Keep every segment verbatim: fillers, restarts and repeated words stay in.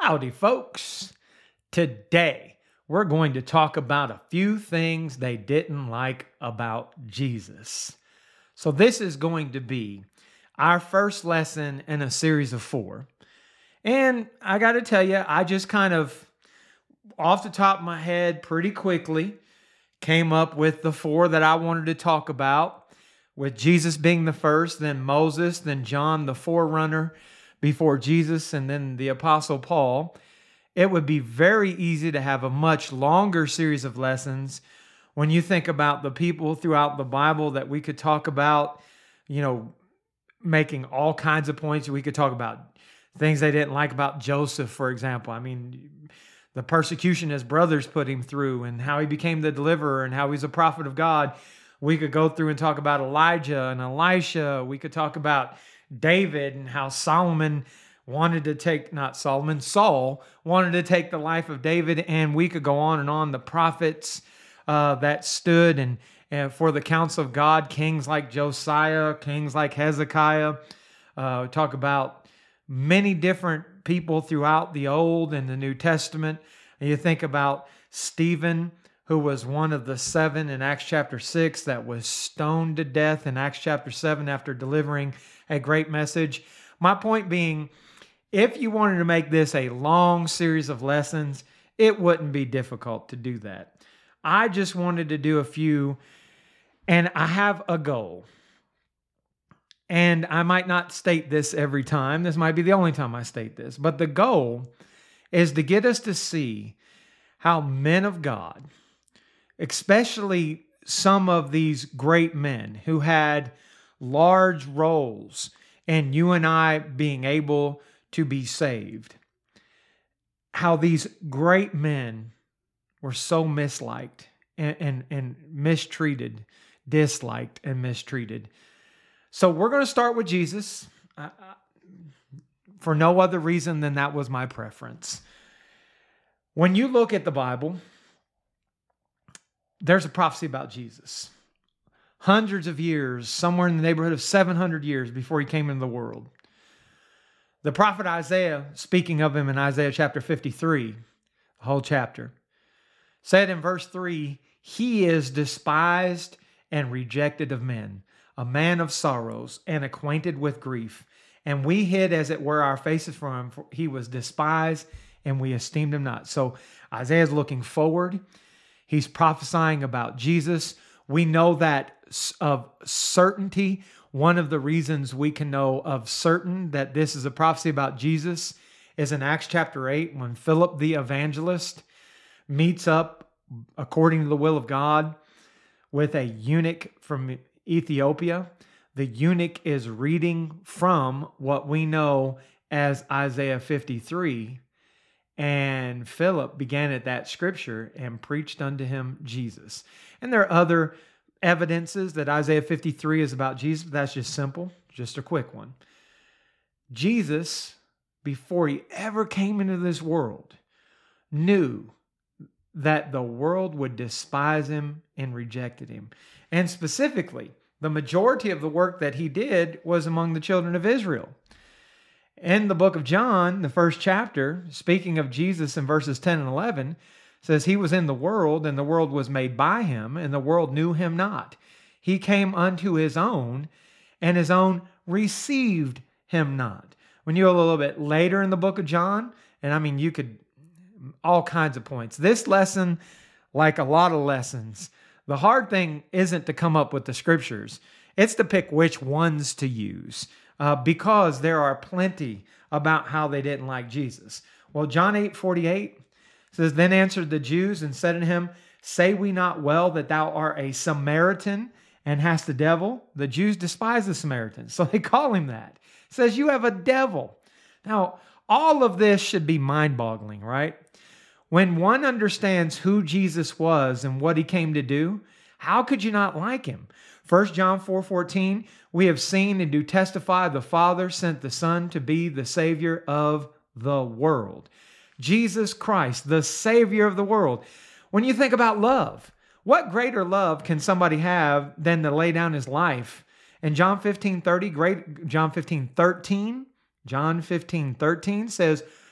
Howdy, folks. Today, we're going to talk about a few things they didn't like about Jesus. So this is going to be our first lesson in a series of four. And I got to tell you, I just kind of, off the top of my head, pretty quickly, came up with the four that I wanted to talk about, with Jesus being the first, then Moses, then John, the forerunner before Jesus, and then the Apostle Paul. It would be very easy to have a much longer series of lessons when you think about the people throughout the Bible that we could talk about, you know, making all kinds of points. We could talk about things they didn't like about Joseph, for example. I mean, the persecution his brothers put him through and how he became the deliverer and how he's a prophet of God. We could go through and talk about Elijah and Elisha. We could talk about David and how Solomon wanted to take, not Solomon, Saul wanted to take the life of David. And we could go on and on. The prophets uh, that stood and, and for the counsel of God, kings like Josiah, kings like Hezekiah. Uh, talk about many different people throughout the Old and the New Testament. And you think about Stephen, who was one of the seven in Acts chapter six that was stoned to death in Acts chapter seven after delivering a great message. My point being, if you wanted to make this a long series of lessons, it wouldn't be difficult to do that. I just wanted to do a few, and I have a goal. And I might not state this every time. This might be the only time I state this. But the goal is to get us to see how men of God, especially some of these great men who had large roles in you and I being able to be saved, how these great men were so misliked and, and, and mistreated, disliked and mistreated. So we're going to start with Jesus uh, for no other reason than that was my preference. When you look at the Bible, there's a prophecy about Jesus. Hundreds of years, somewhere in the neighborhood of seven hundred years before he came into the world. The prophet Isaiah, speaking of him in Isaiah chapter fifty-three, the whole chapter, said in verse three, "He is despised and rejected of men, a man of sorrows and acquainted with grief. And we hid, as it were, our faces from him. For he was despised and we esteemed him not." So Isaiah is looking forward. He's prophesying about Jesus. We know that of certainty. One of the reasons we can know of certain that this is a prophecy about Jesus is in Acts chapter eight, when Philip the evangelist meets up, according to the will of God, with a eunuch from Ethiopia. The eunuch is reading from what we know as Isaiah fifty-three. And Philip began at that scripture and preached unto him Jesus. And there are other evidences that Isaiah fifty-three is about Jesus, but that's just simple, just a quick one. Jesus, before he ever came into this world, knew that the world would despise him and rejected him. And specifically, the majority of the work that he did was among the children of Israel. In the book of John, the first chapter, speaking of Jesus in verses ten and eleven, says, "He was in the world, and the world was made by him, and the world knew him not. He came unto his own, and his own received him not." When you go a little bit later in the book of John, and I mean, you could, all kinds of points. This lesson, like a lot of lessons, the hard thing isn't to come up with the scriptures. It's to pick which ones to use. Uh, because there are plenty about how they didn't like Jesus. Well, John eight forty-eight says, "Then answered the Jews and said unto him, Say we not well that thou art a Samaritan and hast a devil?" The Jews despise the Samaritans, so they call him that. It says, "You have a devil." Now, all of this should be mind-boggling, right? When one understands who Jesus was and what he came to do, how could you not like him? First John four fourteen, "We have seen and do testify the Father sent the Son to be the Savior of the world." Jesus Christ, the Savior of the world. When you think about love, what greater love can somebody have than to lay down his life? And John fifteen thirty, great John fifteen thirteen, John fifteen thirteen says,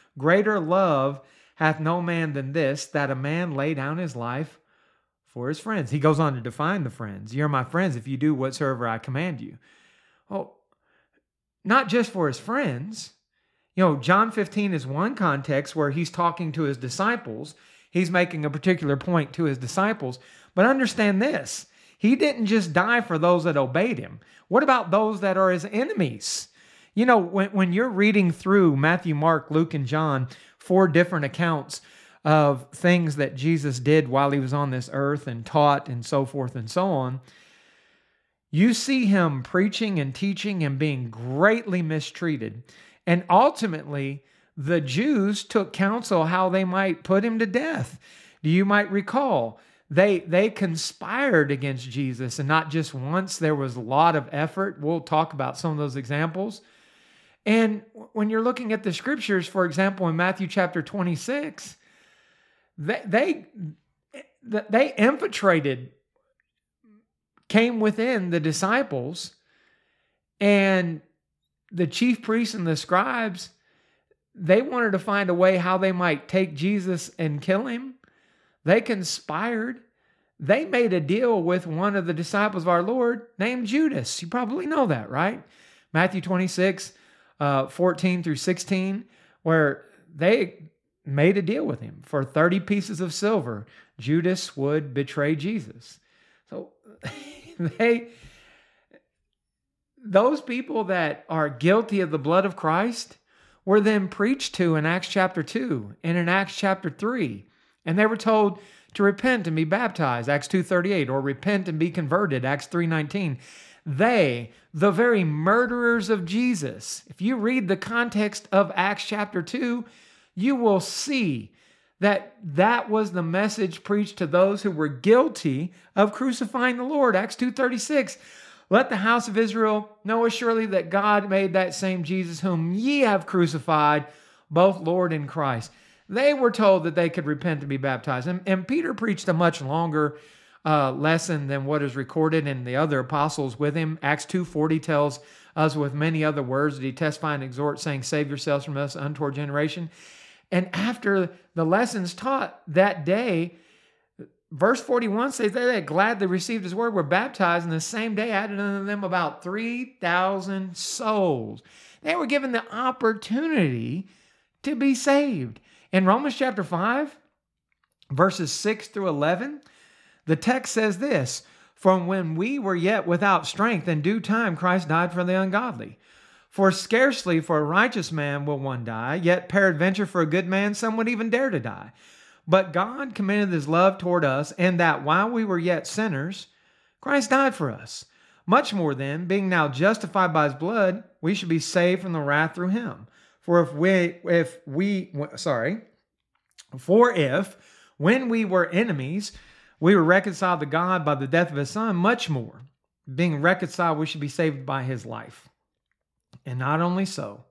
Greater love hath no man than this, that a man lay down his life for his friends. He goes on to define the friends. You're my friends if you do whatsoever I command you. Well, not just for his friends. You know, John fifteen is one context where he's talking to his disciples. He's making a particular point to his disciples. But understand this. He didn't just die for those that obeyed him. What about those that are his enemies? You know, when, when you're reading through Matthew, Mark, Luke, and John, four different accounts of things that Jesus did while he was on this earth and taught and so forth and so on, you see him preaching and teaching and being greatly mistreated. And ultimately, the Jews took counsel how they might put him to death. You might recall, they, they conspired against Jesus, and not just once. There was a lot of effort. We'll talk about some of those examples. And when you're looking at the scriptures, for example, in Matthew chapter twenty-six, they, they, they infiltrated, came within the disciples, and the chief priests and the scribes, they wanted to find a way how they might take Jesus and kill him. They conspired. They made a deal with one of the disciples of our Lord named Judas. You probably know that, right? Matthew twenty-six, uh, fourteen through sixteen, where they made a deal with him for thirty pieces of silver. Judas would betray Jesus. So they, those people that are guilty of the blood of Christ were then preached to in Acts chapter two and in Acts chapter three. And they were told to repent and be baptized, Acts two thirty-eight, or repent and be converted, Acts three nineteen. They, the very murderers of Jesus, if you read the context of Acts chapter two, you will see that that was the message preached to those who were guilty of crucifying the Lord. Acts two thirty-six, let the house of Israel know assuredly that God made that same Jesus whom ye have crucified, both Lord and Christ. They were told that they could repent and be baptized. And, and Peter preached a much longer uh, lesson than what is recorded in the other apostles with him. Acts two forty tells us with many other words that he testify and exhort, saying, save yourselves from this untoward generation. And after the lessons taught that day, verse forty-one says that they gladly received his word, were baptized, and the same day added unto them about three thousand souls. They were given the opportunity to be saved. In Romans chapter five, verses six through eleven, the text says this, from when we were yet without strength, in due time Christ died for the ungodly. For scarcely for a righteous man will one die, yet peradventure for a good man some would even dare to die. But God commended his love toward us, and that while we were yet sinners, Christ died for us. Much more then, being now justified by his blood, we should be saved from the wrath through him. For if we, if we, sorry, for if when we were enemies, we were reconciled to God by the death of his son, much more, being reconciled, we should be saved by his life. And not only so,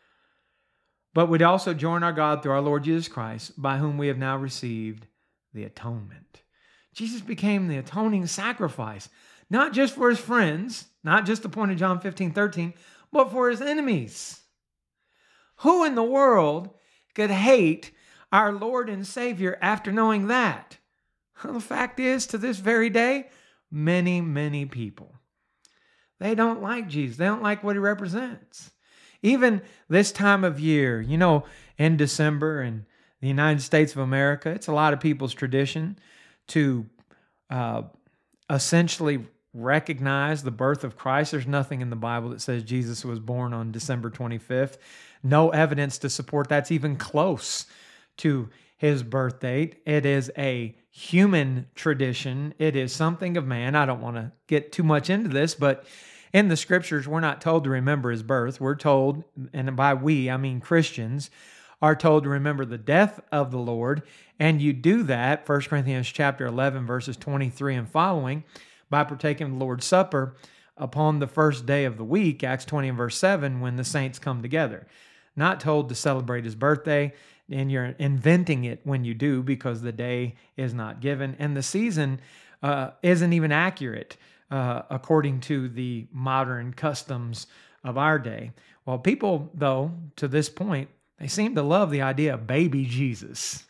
but we'd also join our God through our Lord Jesus Christ, by whom we have now received the atonement. Jesus became the atoning sacrifice, not just for his friends, not just the point of John fifteen thirteen, but for his enemies. Who in the world could hate our Lord and Savior after knowing that? Well, the fact is, to this very day, many, many people, they don't like Jesus. They don't like what he represents. Even this time of year, you know, in December in the United States of America, it's a lot of people's tradition to uh, essentially recognize the birth of Christ. There's nothing in the Bible that says Jesus was born on December twenty-fifth. No evidence to support that's even close to his birth date. It is a human tradition. It is something of man. I don't want to get too much into this, but in the scriptures, we're not told to remember his birth. We're told, and by we, I mean Christians, are told to remember the death of the Lord. And you do that, First Corinthians chapter eleven, verses twenty-three and following, by partaking of the Lord's Supper upon the first day of the week, Acts twenty and verse seven, when the saints come together. Not told to celebrate his birthday, and you're inventing it when you do because the day is not given. And the season uh, isn't even accurate uh, according to the modern customs of our day. Well, people, though, to this point, They seem to love the idea of baby Jesus.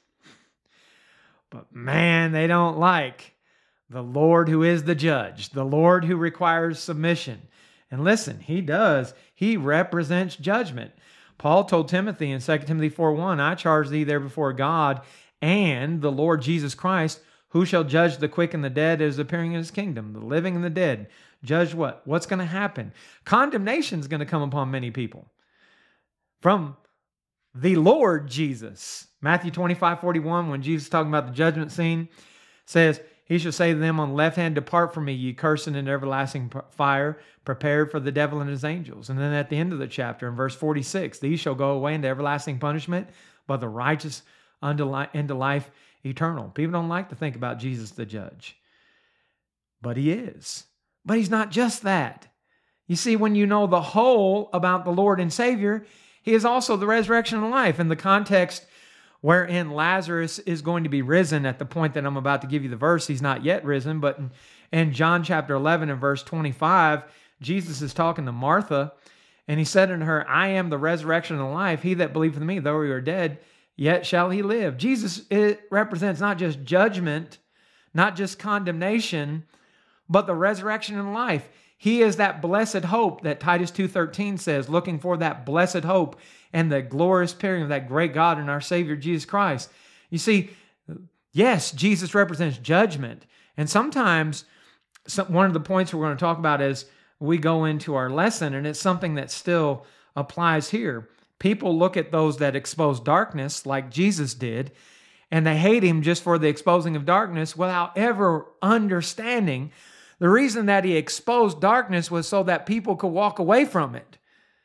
But man, they don't like the Lord who is the judge, the Lord who requires submission. And listen, he does. He represents judgment. Paul told Timothy in Second Timothy four one, I charge thee there before God and the Lord Jesus Christ, who shall judge the quick and the dead as appearing in his kingdom, the living and the dead. Judge what? What's going to happen? Condemnation is going to come upon many people from the Lord Jesus. Matthew twenty-five forty-one, when Jesus is talking about the judgment scene, says, he shall say to them on the left hand, depart from me, ye cursed, into everlasting fire, prepared for the devil and his angels. And then at the end of the chapter, in verse forty-six, these shall go away into everlasting punishment, but the righteous into life eternal. People don't like to think about Jesus the judge, but he is. But he's not just that. You see, when you know the whole about the Lord and Savior, he is also the resurrection and life. In the context wherein Lazarus is going to be risen, at the point that I'm about to give you the verse, he's not yet risen, but in, in John chapter eleven and verse twenty-five, Jesus is talking to Martha, and he said unto her, I am the resurrection and the life. He that believeth in me, though he were dead, yet shall he live. Jesus, it represents not just judgment, not just condemnation, but the resurrection and life. He is that blessed hope that Titus two thirteen says, looking for that blessed hope and the glorious appearing of that great God and our Savior, Jesus Christ. You see, yes, Jesus represents judgment. And sometimes some, one of the points we're going to talk about as we go into our lesson, and it's something that still applies here. People look at those that expose darkness like Jesus did, and they hate him just for the exposing of darkness without ever understanding the reason that he exposed darkness was so that people could walk away from it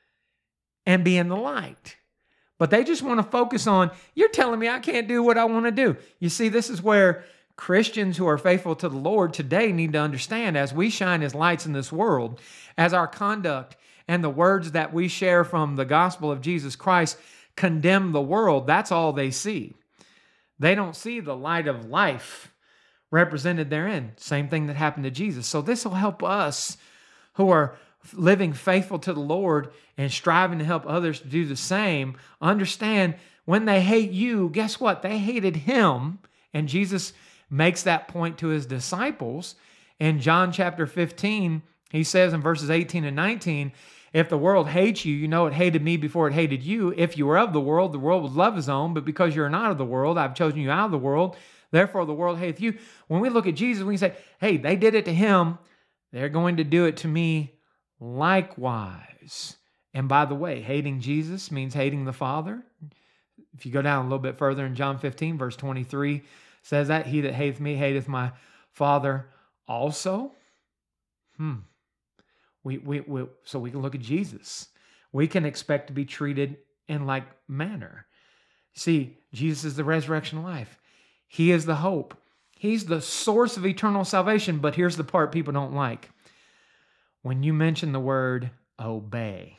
and be in the light. But they just want to focus on, you're telling me I can't do what I want to do. You see, this is where Christians who are faithful to the Lord today need to understand, as we shine as lights in this world, as our conduct and the words that we share from the gospel of Jesus Christ condemn the world, that's all they see. They don't see the light of life represented therein. Same thing that happened to Jesus. So this will help us who are living faithful to the Lord and striving to help others to do the same, understand when they hate you, guess what? They hated him. And Jesus makes that point to his disciples. In John chapter fifteen, he says in verses eighteen and nineteen, if the world hates you, you know it hated me before it hated you. If you were of the world, the world would love his own. But because you're not of the world, I've chosen you out of the world. Therefore, the world hateth you. When we look at Jesus, we can say, hey, they did it to him. They're going to do it to me likewise. And by the way, hating Jesus means hating the Father. If you go down a little bit further in John fifteen, verse twenty-three, says that he that hateth me hateth my Father also. Hmm. We, we, we, so we can look at Jesus. We can expect to be treated in like manner. See, Jesus is the resurrection life. He is the hope. He's the source of eternal salvation. But here's the part people don't like. When you mention the word obey,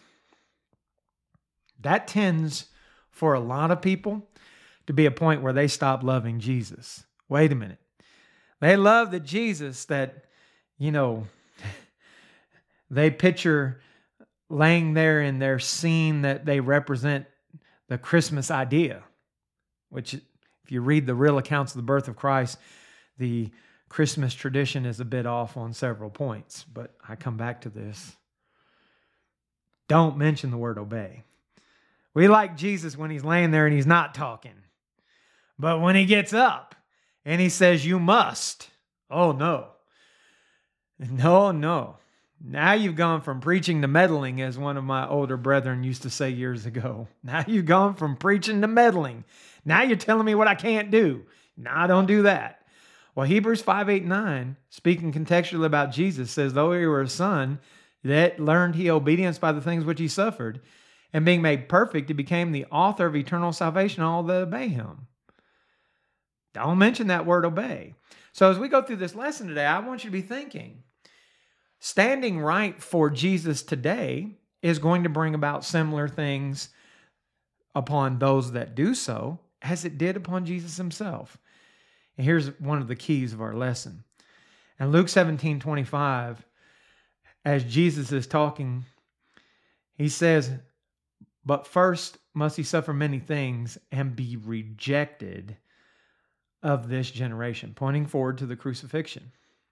that tends for a lot of people to be a point where they stop loving Jesus. Wait a minute. They love the Jesus that, you know, they picture laying there in their scene that they represent the Christmas idea, which if you read the real accounts of the birth of Christ, the Christmas tradition is a bit off on several points, but I come back to this. Don't mention the word obey. We like Jesus when he's laying there and he's not talking. But when he gets up and he says, you must, oh no. No, no. Now you've gone from preaching to meddling, as one of my older brethren used to say years ago. Now you've gone from preaching to meddling. Now you're telling me what I can't do. No, I don't do that. Well, Hebrews five, eight, nine, speaking contextually about Jesus, says, though he were a son, that learned he obedience by the things which he suffered, and being made perfect, he became the author of eternal salvation to all that obey him. Don't mention that word obey. So as we go through this lesson today, I want you to be thinking, standing right for Jesus today is going to bring about similar things upon those that do so as it did upon Jesus himself. And here's one of the keys of our lesson. In Luke seventeen twenty-five, as Jesus is talking, he says, But first must he suffer many things and be rejected of this generation, pointing forward to the crucifixion.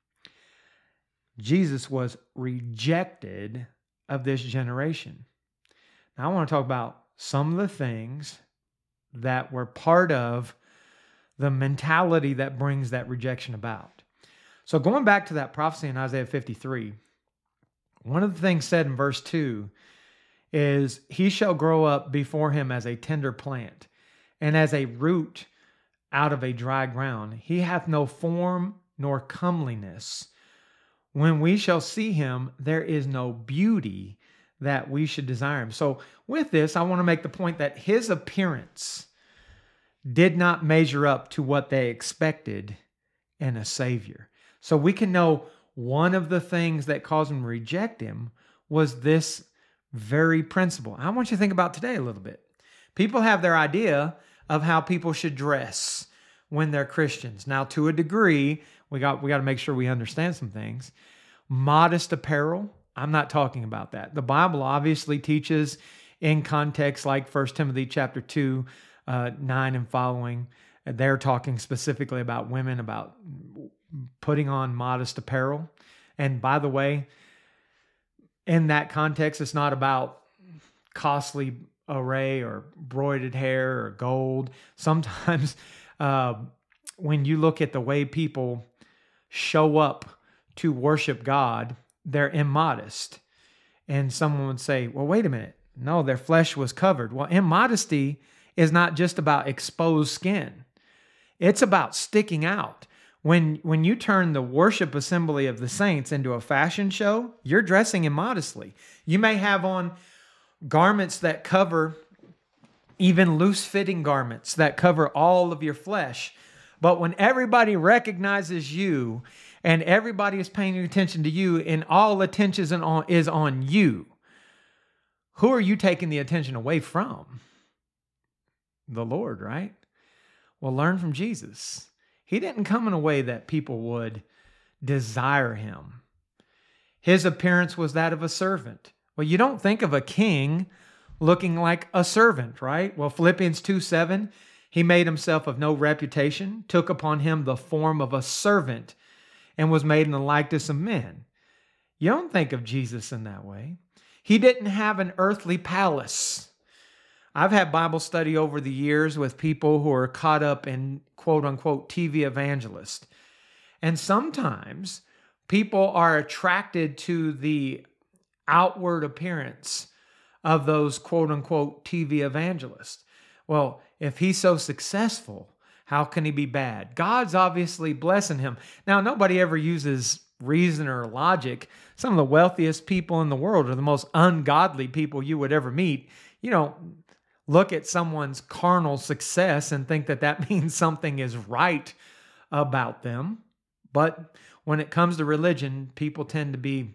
Jesus was rejected of this generation. Now I want to talk about some of the things that were part of the mentality that brings that rejection about. So going back to that prophecy in Isaiah fifty-three, one of the things said in verse two is, he shall grow up before him as a tender plant, and as a root out of a dry ground. He hath no form nor comeliness. When we shall see him, there is no beauty that we should desire him. So with this, I want to make the point that his appearance did not measure up to what they expected in a Savior. So we can know one of the things that caused them to reject him was this very principle. I want you to think about today a little bit. People have their idea of how people should dress when they're Christians. Now, to a degree, we got we got to make sure we understand some things. Modest apparel, I'm not talking about that. The Bible obviously teaches in context like First Timothy chapter two, uh, nine and following. They're talking specifically about women, about putting on modest apparel. And by the way, in that context, it's not about costly array or broidered hair or gold. Sometimes uh, when you look at the way people show up to worship God, they're immodest. And someone would say, well, wait a minute. No, their flesh was covered. Well, immodesty is not just about exposed skin. It's about sticking out. When, when you turn the worship assembly of the saints into a fashion show, you're dressing immodestly. You may have on garments that cover, even loose-fitting garments that cover all of your flesh. But when everybody recognizes you and everybody is paying attention to you and all attention is on, is on you, who are you taking the attention away from? The Lord, right? Well, learn from Jesus. He didn't come in a way that people would desire him. His appearance was that of a servant. Well, you don't think of a king looking like a servant, right? Well, Philippians two seven, he made himself of no reputation, took upon him the form of a servant, and was made in the likeness of men. You don't think of Jesus in that way. He didn't have an earthly palace. I've had Bible study over the years with people who are caught up in quote unquote T V evangelists. And sometimes people are attracted to the outward appearance of those quote unquote T V evangelists. Well, if he's so successful, how can he be bad? God's obviously blessing him. Now, nobody ever uses reason or logic. Some of the wealthiest people in the world are the most ungodly people you would ever meet. You don't look at someone's carnal success and think that that means something is right about them. But when it comes to religion, people tend to be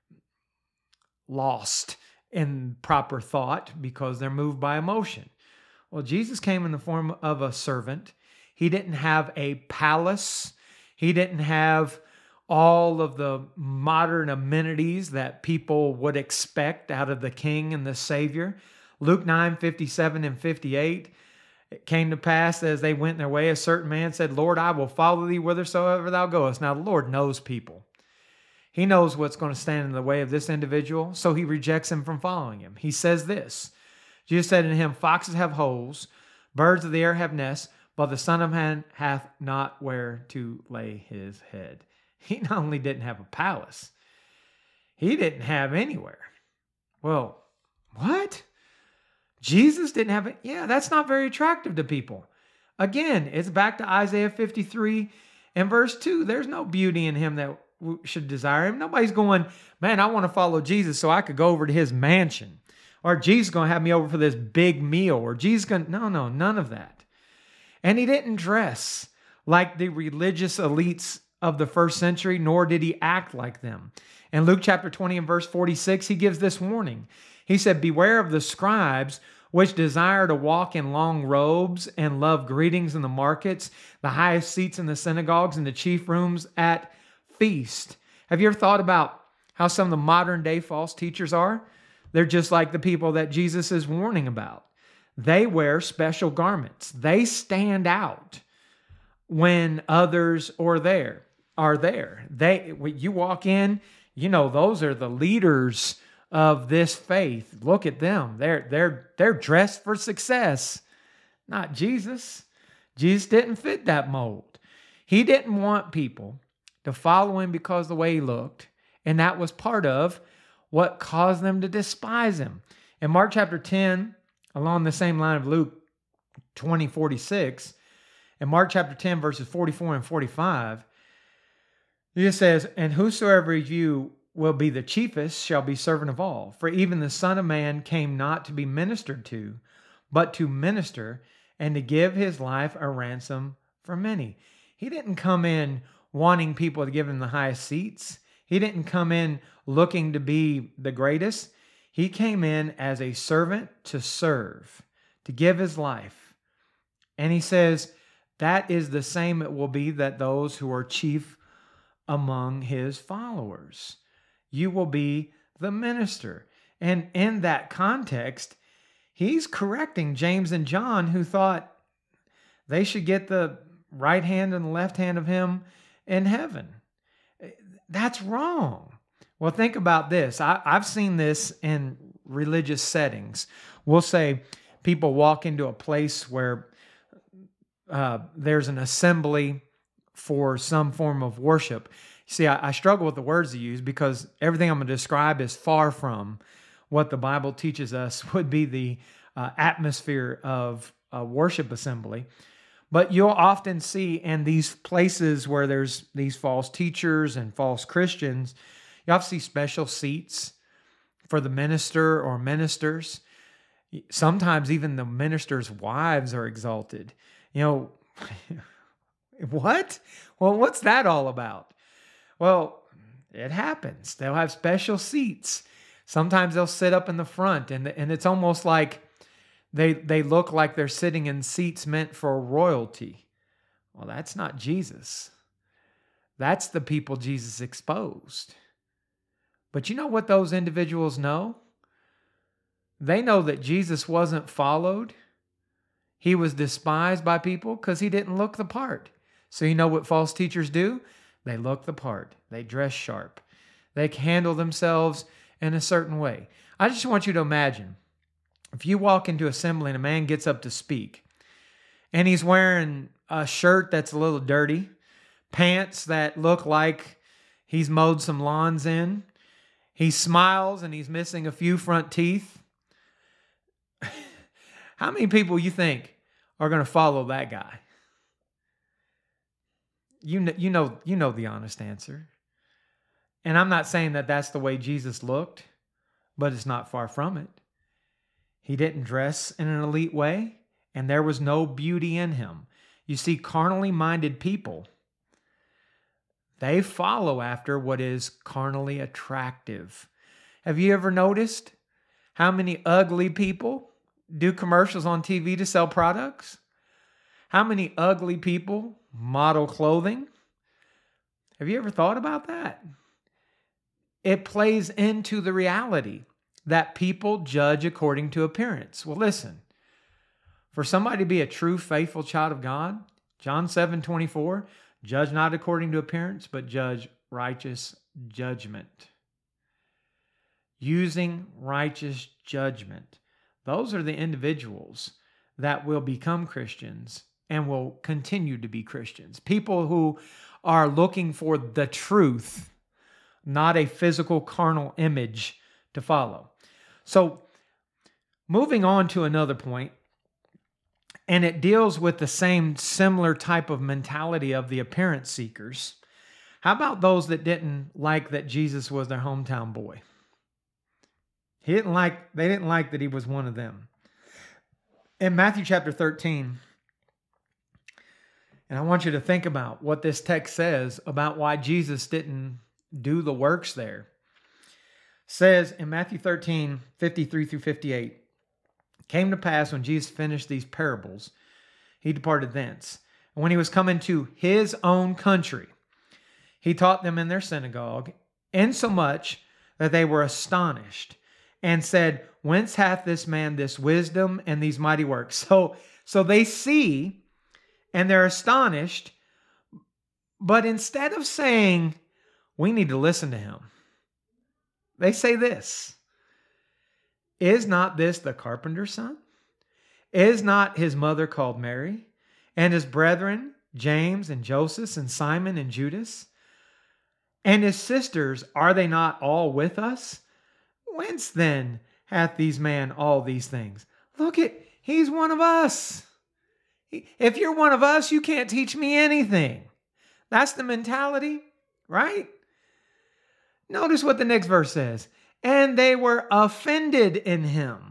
lost in proper thought because they're moved by emotion. Well, Jesus came in the form of a servant. He didn't have a palace. He didn't have all of the modern amenities that people would expect out of the King and the Savior. Luke nine, fifty-seven and fifty-eight, it came to pass as they went their way, a certain man said, Lord, I will follow thee whithersoever thou goest. Now, the Lord knows people. He knows what's going to stand in the way of this individual, so he rejects him from following him. He says this, Jesus said unto him, foxes have holes, birds of the air have nests, but the Son of Man hath not where to lay his head. He not only didn't have a palace, he didn't have anywhere. Well, what? Jesus didn't have it? Yeah, that's not very attractive to people. Again, it's back to Isaiah fifty-three and verse two. There's no beauty in him that should desire him. Nobody's going, man, I want to follow Jesus so I could go over to his mansion. Or Jesus is going to have me over for this big meal. Or Jesus going to, no, no, none of that. And he didn't dress like the religious elites of the first century, nor did he act like them. In Luke chapter twenty and verse forty-six, he gives this warning. He said, beware of the scribes which desire to walk in long robes and love greetings in the markets, the highest seats in the synagogues, and the chief rooms at feast. Have you ever thought about how some of the modern day false teachers are? They're just like the people that Jesus is warning about. They wear special garments. They stand out when others are there. Are there? They, when you walk in, you know, those are the leaders of this faith. Look at them. They're they're they're dressed for success. Not Jesus. Jesus didn't fit that mold. He didn't want people to follow him because of the way he looked, and that was part of what caused them to despise him. In Mark chapter ten, along the same line of Luke twenty forty-six, in Mark chapter ten, verses forty-four and forty-five, it says, "And whosoever of you will be the chiefest shall be servant of all. For even the Son of Man came not to be ministered to, but to minister and to give his life a ransom for many." He didn't come in wanting people to give him the highest seats. He didn't come in looking to be the greatest. He came in as a servant to serve, to give his life. And he says, that is the same it will be that those who are chief among his followers. You will be the minister. And in that context, he's correcting James and John, who thought they should get the right hand and the left hand of him in heaven. That's wrong. Well, think about this. I, I've seen this in religious settings. We'll say people walk into a place where uh, there's an assembly for some form of worship. See, I, I struggle with the words to use because everything I'm going to describe is far from what the Bible teaches us would be the uh, atmosphere of a worship assembly. But you'll often see in these places where there's these false teachers and false Christians, you often see special seats for the minister or ministers. Sometimes even the minister's wives are exalted. You know, what? Well, what's that all about? Well, it happens. They'll have special seats. Sometimes they'll sit up in the front, and, and it's almost like they, they look like they're sitting in seats meant for royalty. Well, that's not Jesus. That's the people Jesus exposed. But you know what those individuals know? They know that Jesus wasn't followed. He was despised by people because he didn't look the part. So you know what false teachers do? They look the part. They dress sharp. They handle themselves in a certain way. I just want you to imagine, if you walk into assembly and a man gets up to speak, and he's wearing a shirt that's a little dirty, pants that look like he's mowed some lawns in, he smiles and he's missing a few front teeth, how many people you think are going to follow that guy? You know, you know, you know the honest answer. And I'm not saying that that's the way Jesus looked, but it's not far from it. He didn't dress in an elite way, and there was no beauty in him. You see, carnally minded people, they follow after what is carnally attractive. Have you ever noticed how many ugly people do commercials on T V to sell products? How many ugly people model clothing? Have you ever thought about that? It plays into the reality that people judge according to appearance. Well, listen, for somebody to be a true, faithful child of God, John seven twenty-four, judge not according to appearance, but judge righteous judgment. Using righteous judgment. Those are the individuals that will become Christians and will continue to be Christians. People who are looking for the truth, not a physical carnal image to follow. So moving on to another point, and it deals with the same similar type of mentality of the appearance seekers. How about those that didn't like that Jesus was their hometown boy? He didn't like, they didn't like that he was one of them. In Matthew chapter thirteen, and I want you to think about what this text says about why Jesus didn't do the works there. It says in Matthew thirteen, fifty-three through fifty-eight, it came to pass when Jesus finished these parables, he departed thence. And when he was come into his own country, he taught them in their synagogue, insomuch that they were astonished, and said, whence hath this man this wisdom and these mighty works? So, so they see and they're astonished, but instead of saying, we need to listen to him, they say this, is not this the carpenter's son? Is not his mother called Mary? And his brethren, James and Joseph and Simon and Judas? And his sisters, are they not all with us? Whence then hath these man all these things? Look at, he's one of us. If you're one of us, you can't teach me anything. That's the mentality, right? Notice what the next verse says. And they were offended in him.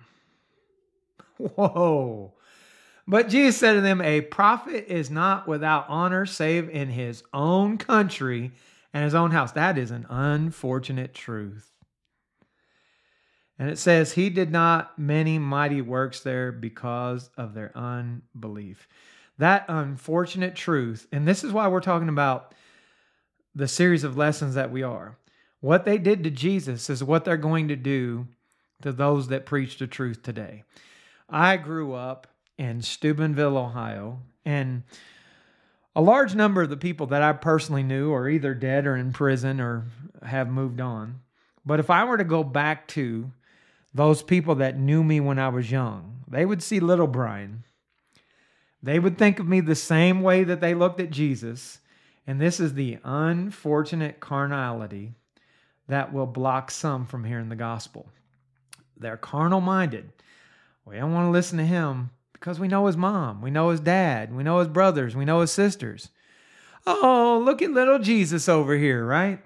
Whoa. But Jesus said to them, a prophet is not without honor save in his own country and his own house. That is an unfortunate truth. And it says, he did not many mighty works there because of their unbelief. That unfortunate truth, and this is why we're talking about the series of lessons that we are. What they did to Jesus is what they're going to do to those that preach the truth today. I grew up in Steubenville, Ohio, and a large number of the people that I personally knew are either dead or in prison or have moved on. But if I were to go back to those people that knew me when I was young, they would see little Brian. They would think of me the same way that they looked at Jesus. And this is the unfortunate carnality that will block some from hearing the gospel. They're carnal minded. We don't want to listen to him because we know his mom, we know his dad, we know his brothers, we know his sisters. Oh, look at little Jesus over here, right?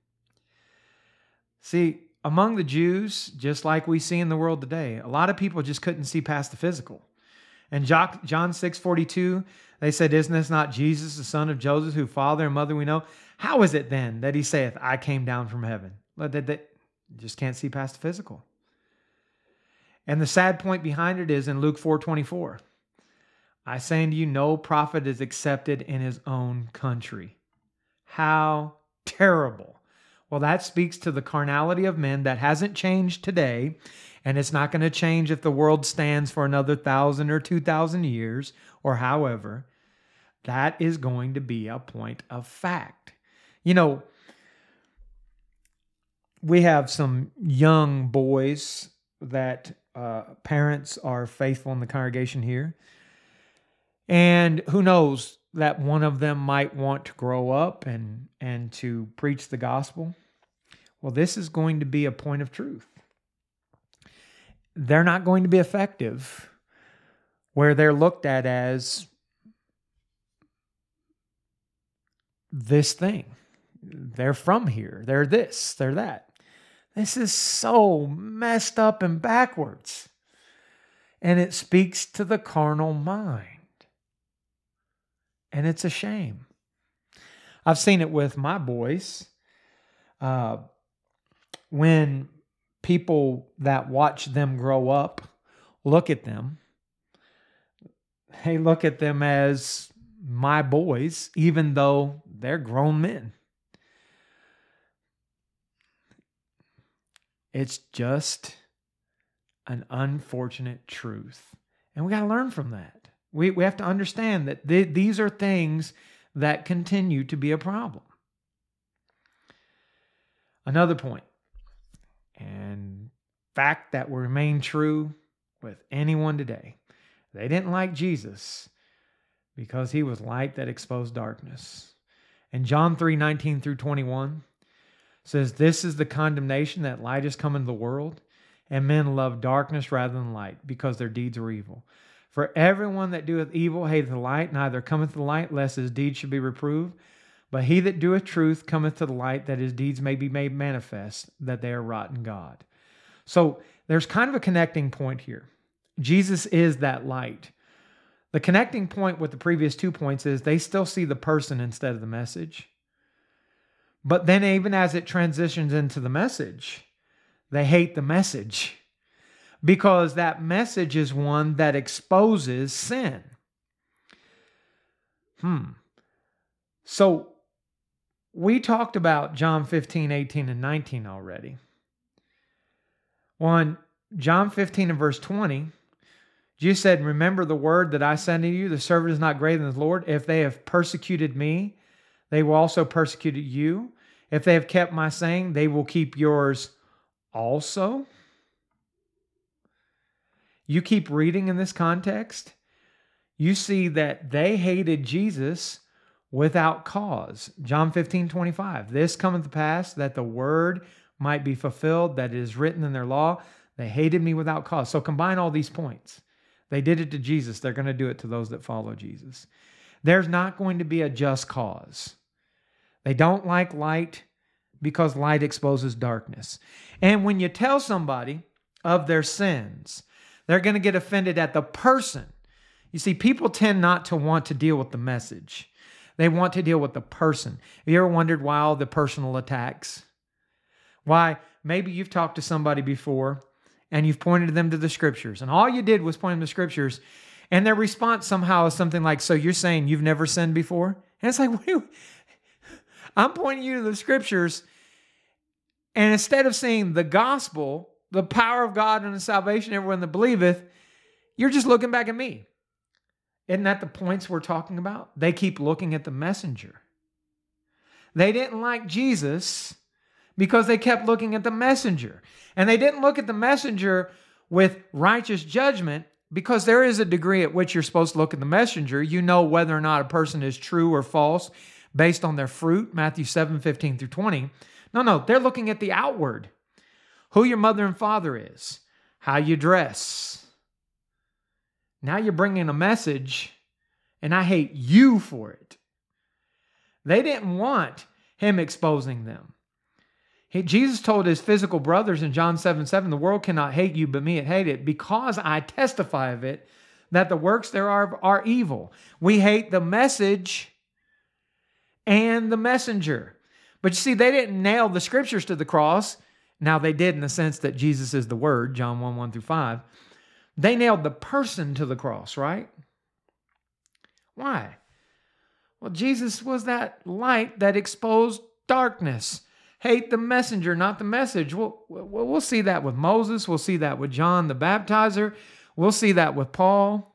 See, among the Jews, just like we see in the world today, a lot of people just couldn't see past the physical. And John six forty-two, they said, isn't this not Jesus, the son of Joseph, whose father and mother we know? How is it then that he saith, I came down from heaven? Well, they, they just can't see past the physical. And the sad point behind it is in Luke four twenty-four. I say unto you, no prophet is accepted in his own country. How terrible. Well, that speaks to the carnality of men that hasn't changed today, and it's not going to change if the world stands for another thousand or two thousand years, or however. That is going to be a point of fact. You know, we have some young boys that uh, parents are faithful in the congregation here. And who knows that one of them might want to grow up and, and to preach the gospel. Well, this is going to be a point of truth. They're not going to be effective where they're looked at as this thing. They're from here. They're this. They're that. This is so messed up and backwards. And it speaks to the carnal mind. And it's a shame. I've seen it with my boys. Uh, when people that watch them grow up look at them, they look at them as my boys, even though they're grown men. It's just an unfortunate truth. And we got to learn from that. We, we have to understand that th- these are things that continue to be a problem. Another point, and fact that will remain true with anyone today. They didn't like Jesus because he was light that exposed darkness. And John three nineteen through twenty-one says, this is the condemnation that light is come into the world, and men love darkness rather than light, because their deeds are evil. For everyone that doeth evil hateth the light, neither cometh to the light, lest his deeds should be reproved. But he that doeth truth cometh to the light, that his deeds may be made manifest, that they are wrought in God. So there's kind of a connecting point here. Jesus is that light. The connecting point with the previous two points is they still see the person instead of the message. But then even as it transitions into the message, they hate the message. Because that message is one that exposes sin. Hmm. So we talked about John fifteen, eighteen, and nineteen already. Well, in John fifteen and verse twenty, Jesus said, remember the word that I said to you, the servant is not greater than his Lord. If they have persecuted me, they will also persecute you. If they have kept my saying, they will keep yours also. You keep reading in this context, you see that they hated Jesus without cause. John fifteen, twenty-five. This cometh to pass that the word might be fulfilled that is written in their law. They hated me without cause. So combine all these points. They did it to Jesus. They're going to do it to those that follow Jesus. There's not going to be a just cause. They don't like light because light exposes darkness. And when you tell somebody of their sins, they're going to get offended at the person. You see, people tend not to want to deal with the message. They want to deal with the person. Have you ever wondered why all the personal attacks? Why maybe you've talked to somebody before and you've pointed them to the scriptures, and all you did was point them to scriptures, and their response somehow is something like, so you're saying you've never sinned before? And it's like, wait, I'm pointing you to the scriptures, and instead of saying the gospel, the power of God and the salvation, everyone that believeth, you're just looking back at me. Isn't that the points we're talking about? They keep looking at the messenger. They didn't like Jesus because they kept looking at the messenger. And they didn't look at the messenger with righteous judgment, because there is a degree at which you're supposed to look at the messenger. You know whether or not a person is true or false based on their fruit, Matthew seven, fifteen through twenty. No, no, they're looking at the outward. Who your mother and father is, how you dress. Now you're bringing a message, and I hate you for it. They didn't want him exposing them. He, Jesus told his physical brothers in John seven, seven, the world cannot hate you, but me it hate it, because I testify of it, that the works thereof are evil. We hate the message and the messenger. But you see, they didn't nail the scriptures to the cross. Now they did in the sense that Jesus is the word, John one, one through five. They nailed the person to the cross, right? Why? Well, Jesus was that light that exposed darkness. Hate the messenger, not the message. We'll, we'll see that with Moses. We'll see that with John the Baptizer. We'll see that with Paul.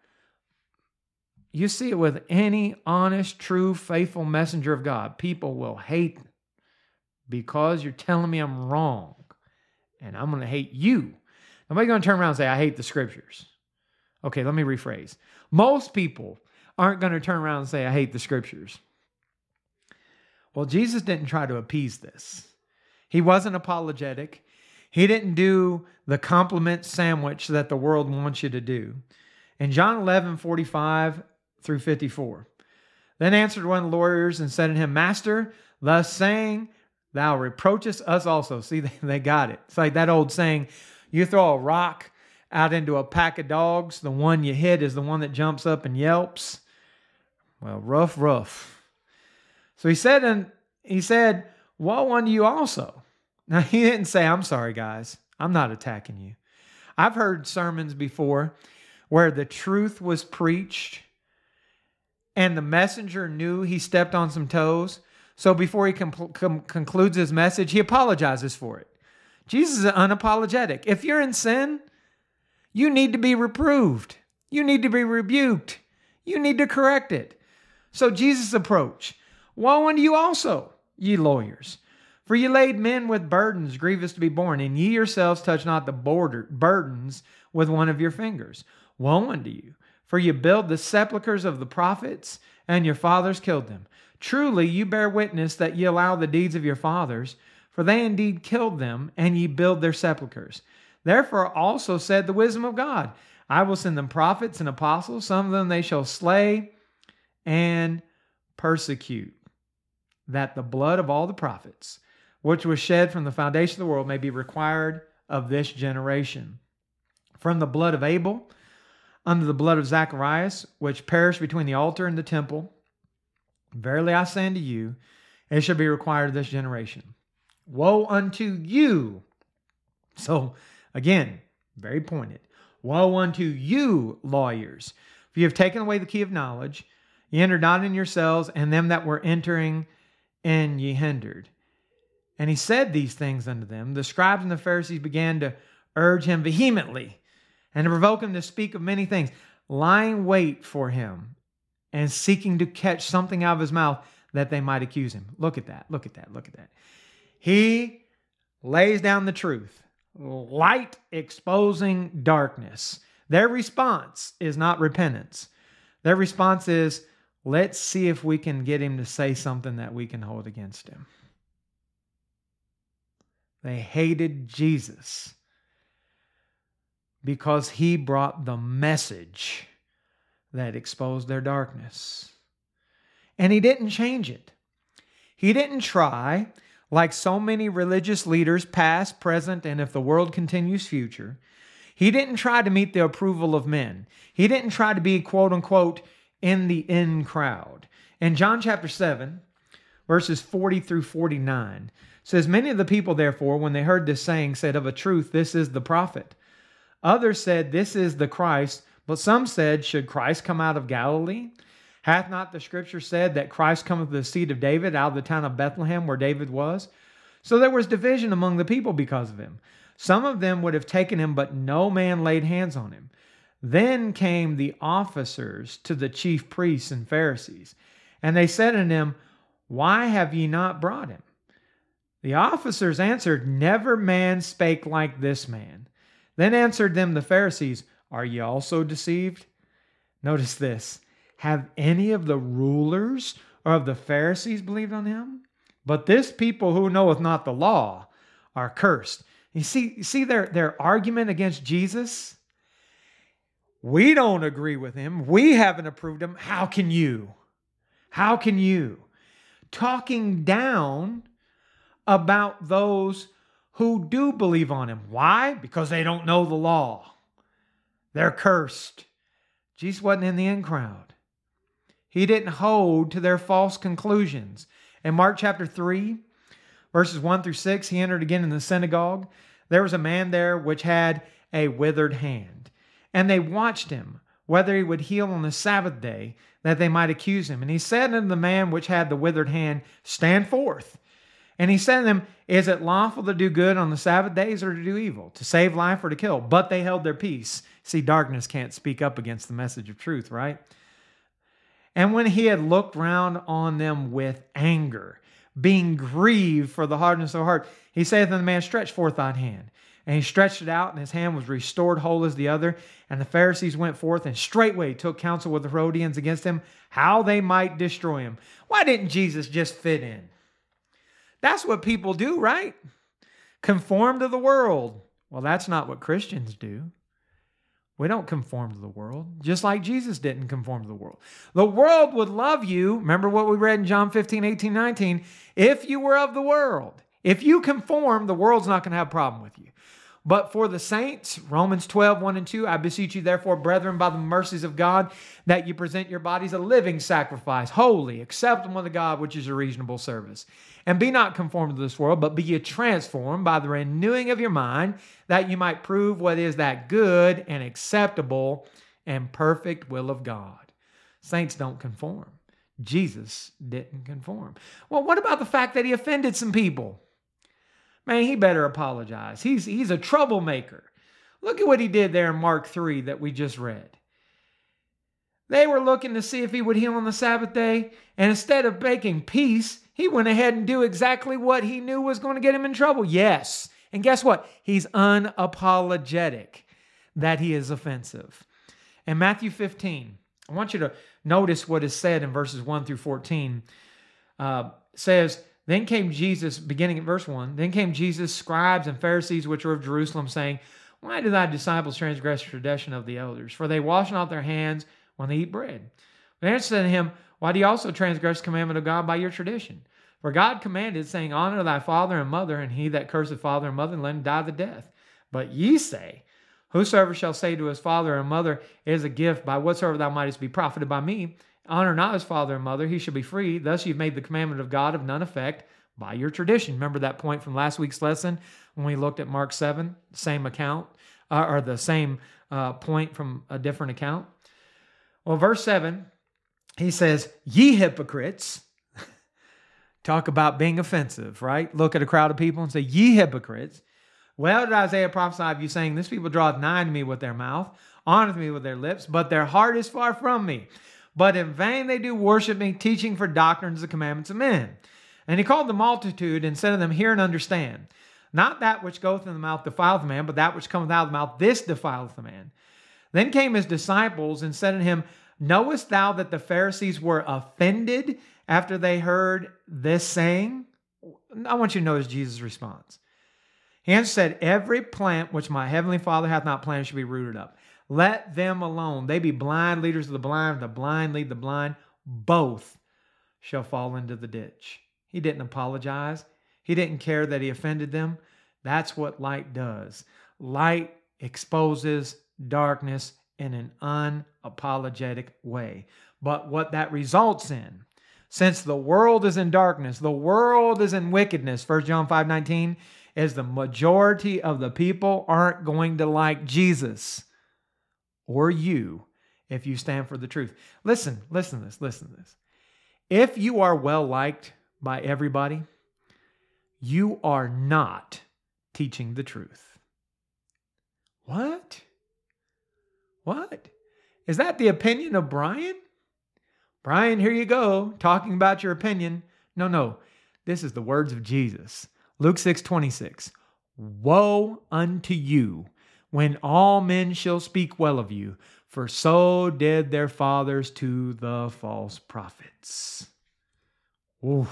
You see it with any honest, true, faithful messenger of God. People will hate because you're telling me I'm wrong, and I'm going to hate you. Nobody's going to turn around and say, I hate the scriptures. Okay, let me rephrase. Most people aren't going to turn around and say, I hate the scriptures. Well, Jesus didn't try to appease this. He wasn't apologetic. He didn't do the compliment sandwich that the world wants you to do. In John eleven, forty-five through fifty-four, then answered one of the lawyers and said to him, Master, thus saying, thou reproachest us also. See, they, they got it. It's like that old saying, you throw a rock out into a pack of dogs, the one you hit is the one that jumps up and yelps. Well, rough, rough. So he said, and he said, woe unto you also. Now, he didn't say, I'm sorry, guys. I'm not attacking you. I've heard sermons before where the truth was preached and the messenger knew he stepped on some toes. So before he com- com- concludes his message, he apologizes for it. Jesus is unapologetic. If you're in sin, you need to be reproved. You need to be rebuked. You need to correct it. So Jesus' approach, woe unto you also, ye lawyers, for ye laid men with burdens grievous to be borne, and ye yourselves touch not the border, burdens with one of your fingers. Woe unto you, for ye build the sepulchres of the prophets, and your fathers killed them. Truly you bear witness that ye allow the deeds of your fathers, for they indeed killed them, and ye build their sepulchres. Therefore also said the wisdom of God, I will send them prophets and apostles, some of them they shall slay and persecute, that the blood of all the prophets, which was shed from the foundation of the world, may be required of this generation. From the blood of Abel unto the blood of Zacharias, which perished between the altar and the temple, verily I say unto you, it shall be required of this generation. Woe unto you. So, again, very pointed. Woe unto you, lawyers, for you have taken away the key of knowledge. Ye entered not in yourselves, and them that were entering in ye hindered. And he said these things unto them. The scribes and the Pharisees began to urge him vehemently, and to provoke him to speak of many things, lying wait for him and seeking to catch something out of his mouth that they might accuse him. Look at that, look at that, look at that. He lays down the truth, light exposing darkness. Their response is not repentance. Their response is, let's see if we can get him to say something that we can hold against him. They hated Jesus because he brought the message that exposed their darkness. And he didn't change it. He didn't try, like so many religious leaders, past, present, and if the world continues, future. He didn't try to meet the approval of men. He didn't try to be, quote unquote, in the in crowd. In John chapter seven, verses forty through forty-nine, says, many of the people, therefore, when they heard this saying, said, of a truth, this is the prophet. Others said, this is the Christ. But some said, should Christ come out of Galilee? Hath not the scripture said that Christ cometh of the seed of David, out of the town of Bethlehem, where David was? So there was division among the people because of him. Some of them would have taken him, but no man laid hands on him. Then came the officers to the chief priests and Pharisees, and they said unto him, why have ye not brought him? The officers answered, never man spake like this man. Then answered them the Pharisees, are ye also deceived? Notice this. Have any of the rulers or of the Pharisees believed on him? But this people who knoweth not the law are cursed. You see, you see their, their argument against Jesus? We don't agree with him. We haven't approved him. How can you? How can you? Talking down about those who do believe on him. Why? Because they don't know the law. They're cursed. Jesus wasn't in the in crowd. He didn't hold to their false conclusions. In Mark chapter three, verses one through six, he entered again in the synagogue. There was a man there which had a withered hand. And they watched him, whether he would heal on the Sabbath day, that they might accuse him. And he said unto the man which had the withered hand, stand forth. And he said to them, is it lawful to do good on the Sabbath days or to do evil, to save life or to kill? But they held their peace. See, darkness can't speak up against the message of truth, right? And when he had looked round on them with anger, being grieved for the hardness of their heart, he saith unto the man, stretch forth thine hand. And he stretched it out, and his hand was restored whole as the other. And the Pharisees went forth and straightway took counsel with the Herodians against him, how they might destroy him. Why didn't Jesus just fit in? That's what people do, right? Conform to the world. Well, that's not what Christians do. We don't conform to the world, just like Jesus didn't conform to the world. The world would love you. Remember what we read in John fifteen, eighteen, nineteen. If you were of the world, if you conform, the world's not going to have a problem with you. But for the saints, Romans twelve, one and two, I beseech you therefore, brethren, by the mercies of God, that you present your bodies a living sacrifice, holy, acceptable unto God, which is a reasonable service. And be not conformed to this world, but be ye transformed by the renewing of your mind, that you might prove what is that good and acceptable and perfect will of God. Saints don't conform. Jesus didn't conform. Well, what about the fact that he offended some people? Man, he better apologize. He's, he's a troublemaker. Look at what he did there in Mark three that we just read. They were looking to see if he would heal on the Sabbath day, and instead of making peace, he went ahead and do exactly what he knew was going to get him in trouble. Yes. And guess what? He's unapologetic that he is offensive. In Matthew fifteen, I want you to notice what is said in verses one through fourteen. Uh, says, then came Jesus, beginning at verse one, then came Jesus, scribes and Pharisees which were of Jerusalem, saying, why do thy disciples transgress the tradition of the elders? For they wash not their hands when they eat bread. They answered unto him, why do you also transgress the commandment of God by your tradition? For God commanded, saying, honor thy father and mother, and he that curseth father and mother, let him die the death. But ye say, whosoever shall say to his father and mother, it is a gift by whatsoever thou mightest be profited by me, honor not his father and mother, he shall be free. Thus you've made the commandment of God of none effect by your tradition. Remember that point from last week's lesson when we looked at Mark seven, same account, uh, or the same uh, point from a different account? Well, verse seven, he says, ye hypocrites. Talk about being offensive, right? Look at a crowd of people and say, ye hypocrites, Well did Isaiah prophesy of you, saying, this people draweth nigh to me with their mouth, honoreth me with their lips, but their heart is far from me. But in vain they do worship me, teaching for doctrines the commandments of men. And he called the multitude, and said to them, hear and understand. Not that which goeth in the mouth defileth the man, but that which cometh out of the mouth, this defileth the man. Then came his disciples, and said unto him, knowest thou that the Pharisees were offended after they heard this saying? I want you to notice Jesus' response. He answered, said, every plant which my heavenly Father hath not planted should be rooted up. Let them alone. They be blind leaders of the blind. The blind lead the blind. Both shall fall into the ditch. He didn't apologize. He didn't care that he offended them. That's what light does. Light exposes darkness in an unapologetic way. But what that results in, since the world is in darkness, the world is in wickedness, First John five nineteen, is the majority of the people aren't going to like Jesus or you if you stand for the truth. Listen, listen to this, listen to this. If you are well liked by everybody, you are not teaching the truth. What? What? Is that the opinion of Brian? Brian, here you go, talking about your opinion. No, no. This is the words of Jesus. Luke six twenty-six. Woe unto you when all men shall speak well of you, for so did their fathers to the false prophets. Ooh.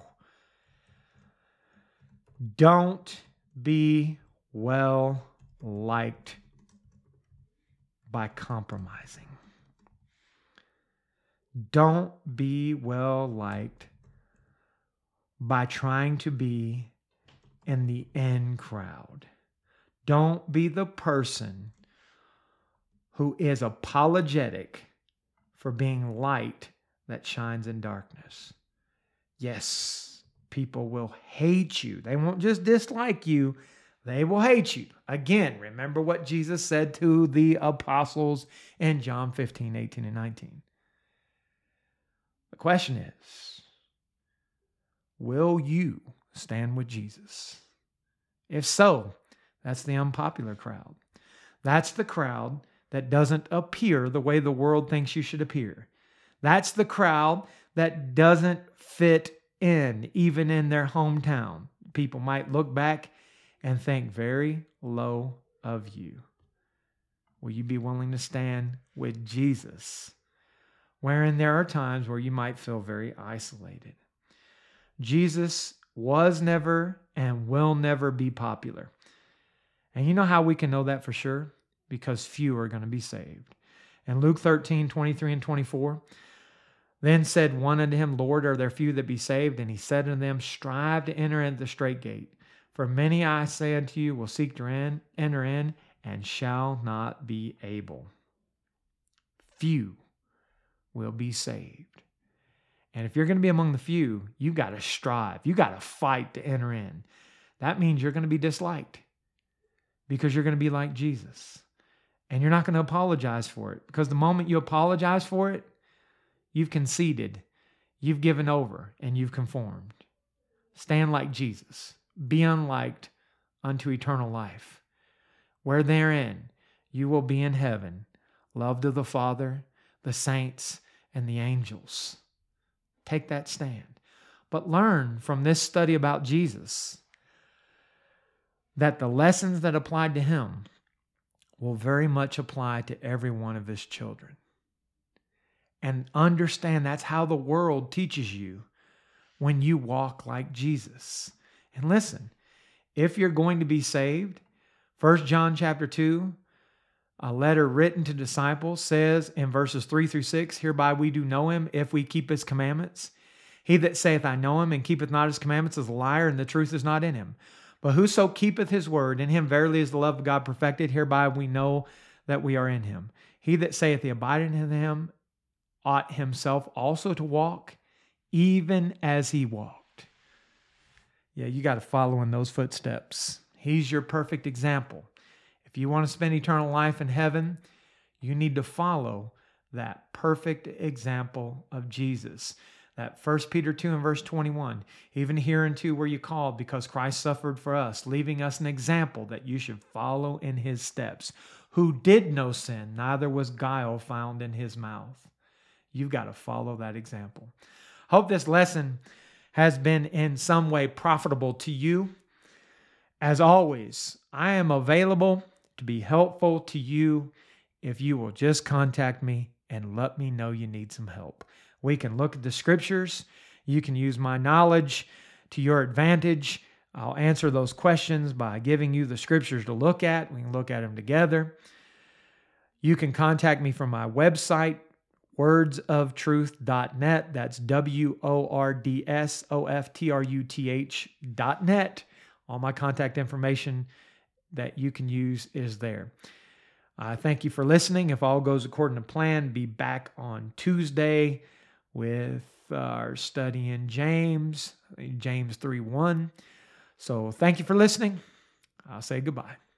Don't be well liked by compromising. Don't be well liked by trying to be in the in crowd. Don't be the person who is apologetic for being light that shines in darkness. Yes, people will hate you. They won't just dislike you. They will hate you. Again, remember what Jesus said to the apostles in John fifteen, eighteen, and nineteen. The question is, will you stand with Jesus? If so, that's the unpopular crowd. That's the crowd that doesn't appear the way the world thinks you should appear. That's the crowd that doesn't fit in, even in their hometown. People might look back and think very low of you. Will you be willing to stand with Jesus, wherein there are times where you might feel very isolated? Jesus was never and will never be popular. And you know how we can know that for sure? Because few are going to be saved. In Luke thirteen, twenty-three and twenty-four, then said one unto him, Lord, are there few that be saved? And he said unto them, strive to enter into the strait gate. For many, I say unto you, will seek to en- enter in, and shall not be able. Few will be saved. And if you're going to be among the few, you got to strive. You got to fight to enter in. That means you're going to be disliked because you're going to be like Jesus. And you're not going to apologize for it, because the moment you apologize for it, you've conceded, you've given over, and you've conformed. Stand like Jesus. Be unliked unto eternal life, where therein you will be in heaven, loved of the Father, the saints, and the angels. Take that stand. But learn from this study about Jesus that the lessons that applied to him will very much apply to every one of his children. And understand that's how the world teaches you when you walk like Jesus. And listen, if you're going to be saved, First John chapter two, a letter written to disciples, says in verses three through six, hereby we do know him if we keep his commandments. He that saith, I know him, and keepeth not his commandments is a liar, and the truth is not in him. But whoso keepeth his word, in him verily is the love of God perfected. Hereby we know that we are in him. He that saith he abideth in him ought himself also to walk, even as he walked. Yeah, you got to follow in those footsteps. He's your perfect example. If you want to spend eternal life in heaven, you need to follow that perfect example of Jesus. That First Peter two and verse twenty-one, even hereunto were you called, because Christ suffered for us, leaving us an example that you should follow in his steps, who did no sin, neither was guile found in his mouth. You've got to follow that example. Hope this lesson has been in some way profitable to you. As always, I am available to be helpful to you if you will just contact me and let me know you need some help. We can look at the scriptures. You can use my knowledge to your advantage. I'll answer those questions by giving you the scriptures to look at. We can look at them together. You can contact me from my website, words of truth dot net. That's W O R D S O F T R U T H dot net. All my contact information that you can use is there. I thank you for listening. If all goes according to plan, be back on Tuesday with our study in James, James three one. So thank you for listening. I'll say goodbye.